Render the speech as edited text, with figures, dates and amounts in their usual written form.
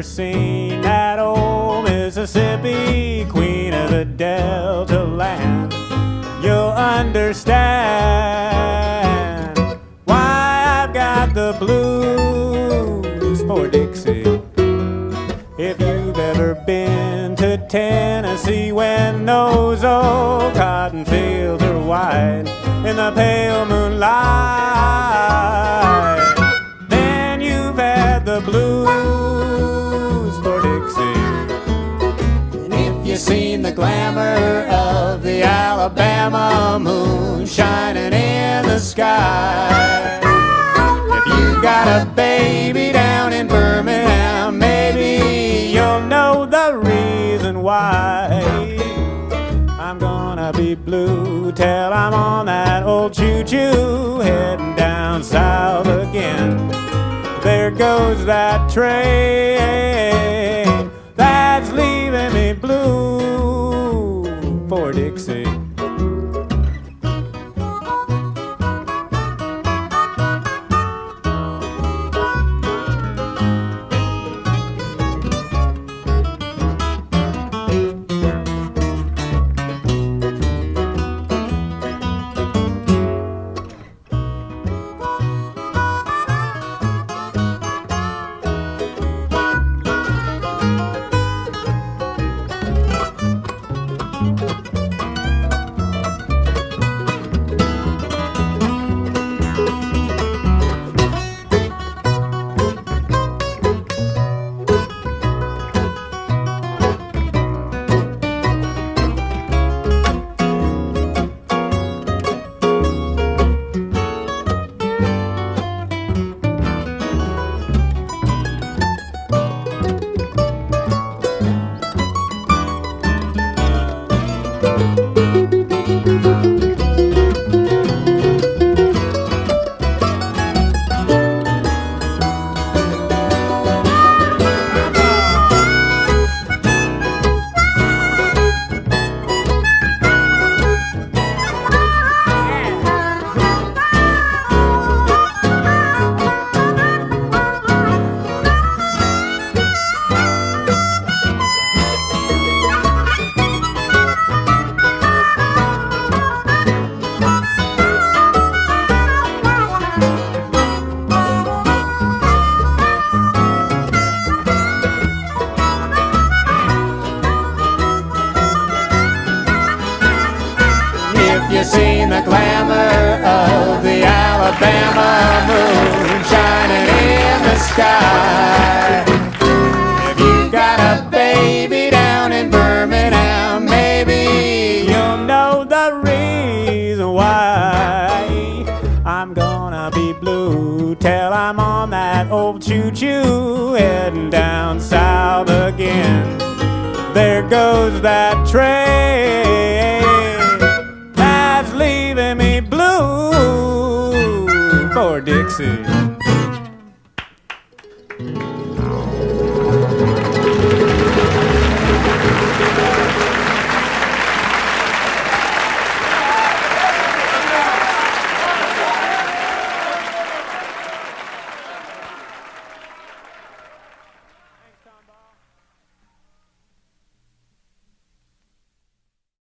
ever seen that old Mississippi, queen of the Delta land, you'll understand why I've got the blues for Dixie. If you've ever been to Tennessee when those old cotton fields are white in the pale moonlight, then you've had the blues for Dixie. And if you've seen the glamour of the Alabama moon shining in the sky, if you got a baby down in Birmingham, maybe you'll know the reason why I'm gonna be blue till I'm on that old choo-choo heading down south again. There goes that train that's leaving me blue for Dixie. You seen the glamour of the Alabama moon shining in the sky? If you got a baby down in Birmingham, maybe you'll know the reason why I'm gonna be blue till I'm on that old choo-choo heading down south again. There goes that train leaving me blue for Dixie.